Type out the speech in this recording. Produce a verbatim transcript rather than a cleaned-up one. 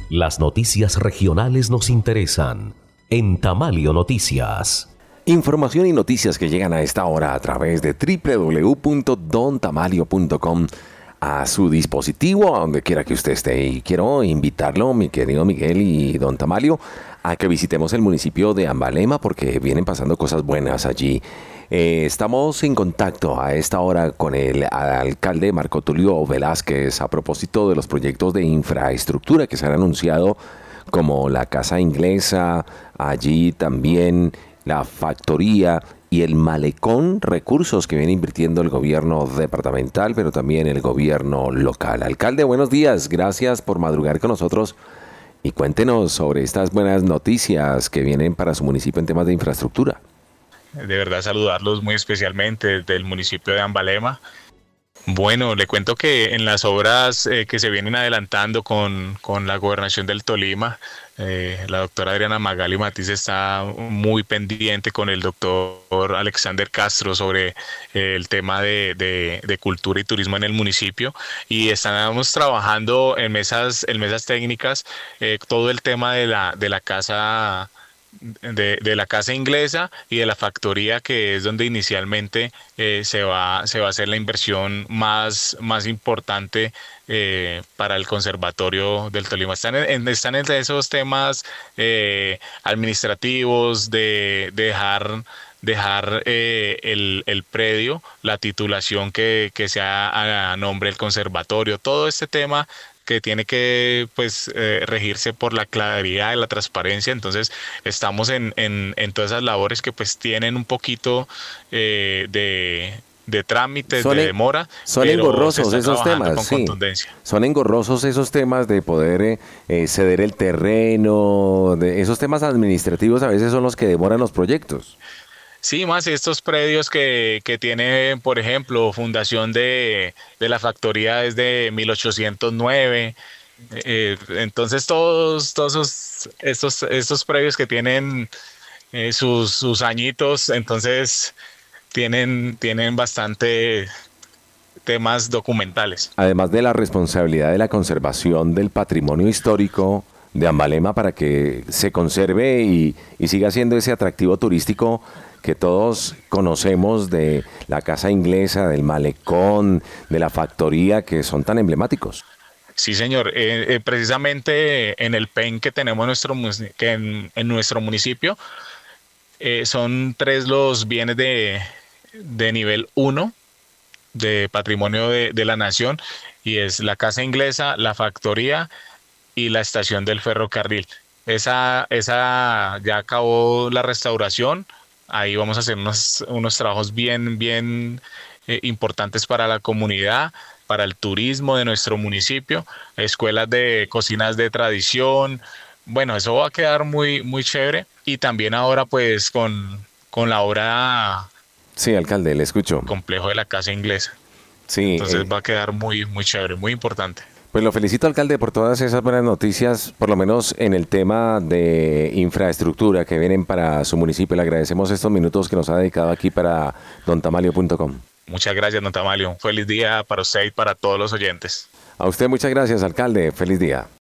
Las noticias regionales nos interesan en Tamalio Noticias. Información y noticias que llegan a esta hora a través de doble u doble u doble u punto don tamalio punto com a su dispositivo, a donde quiera que usted esté. Y quiero invitarlo, mi querido Miguel y don Tamalio, a que visitemos el municipio de Ambalema porque vienen pasando cosas buenas allí. Eh, estamos en contacto a esta hora con el alcalde Marco Tulio Velázquez a propósito de los proyectos de infraestructura que se han anunciado, como la Casa Inglesa, allí también la factoría y el malecón, recursos que viene invirtiendo el gobierno departamental, pero también el gobierno local. Alcalde, buenos días, gracias por madrugar con nosotros y cuéntenos sobre estas buenas noticias que vienen para su municipio en temas de infraestructura. De verdad saludarlos muy especialmente del municipio de Ambalema. Bueno, le cuento que en las obras eh, que se vienen adelantando con, con la gobernación del Tolima, eh, la doctora Adriana Magali Matiz está muy pendiente con el doctor Alexander Castro sobre eh, el tema de, de, de cultura y turismo en el municipio, y estamos trabajando en mesas, en mesas técnicas eh, todo el tema de la, de la casa De, de la Casa Inglesa y de la factoría, que es donde inicialmente eh, se va se va a hacer la inversión más, más importante eh, para el Conservatorio del Tolima. Están en, están entre esos temas eh, administrativos de, de dejar dejar eh, el, el predio, la titulación que, que sea a nombre del conservatorio, todo este tema que tiene que pues eh, regirse por la claridad y la transparencia. Entonces estamos en, en, en todas esas labores que pues tienen un poquito eh, de, de trámites, son de demora. Son engorrosos esos temas, con sí. Contundencia. Son engorrosos esos temas de poder eh, ceder el terreno, de esos temas administrativos a veces son los que demoran los proyectos. Sí, más estos predios que, que tiene, por ejemplo, fundación de, de la factoría desde mil ochocientos nueve. Eh, entonces todos, todos esos, estos, estos predios que tienen eh, sus, sus añitos, entonces tienen, tienen bastante temas documentales. Además de la responsabilidad de la conservación del patrimonio histórico de Ambalema para que se conserve y, y siga siendo ese atractivo turístico que todos conocemos, de la Casa Inglesa, del malecón, de la factoría, que son tan emblemáticos. Sí, señor. Eh, eh, precisamente en el P E N que tenemos nuestro, que en, en nuestro municipio, eh, son tres los bienes de, de nivel uno de patrimonio de, de la nación, y es la Casa Inglesa, la factoría y la estación del ferrocarril. Esa, esa ya acabó la restauración. Ahí vamos a hacer unos, unos trabajos bien, bien eh, importantes para la comunidad, para el turismo de nuestro municipio, escuelas de cocinas de tradición. Bueno, eso va a quedar muy, muy chévere. Y también ahora pues con, con la obra... Sí, alcalde, le escucho. Complejo de la Casa Inglesa. Sí. Entonces eh... va a quedar muy, muy chévere, muy importante. Pues lo felicito, alcalde, por todas esas buenas noticias, por lo menos en el tema de infraestructura que vienen para su municipio. Le agradecemos estos minutos que nos ha dedicado aquí para don tamalio punto com. Muchas gracias, don Tamalio. Un feliz día para usted y para todos los oyentes. A usted muchas gracias, alcalde. Feliz día.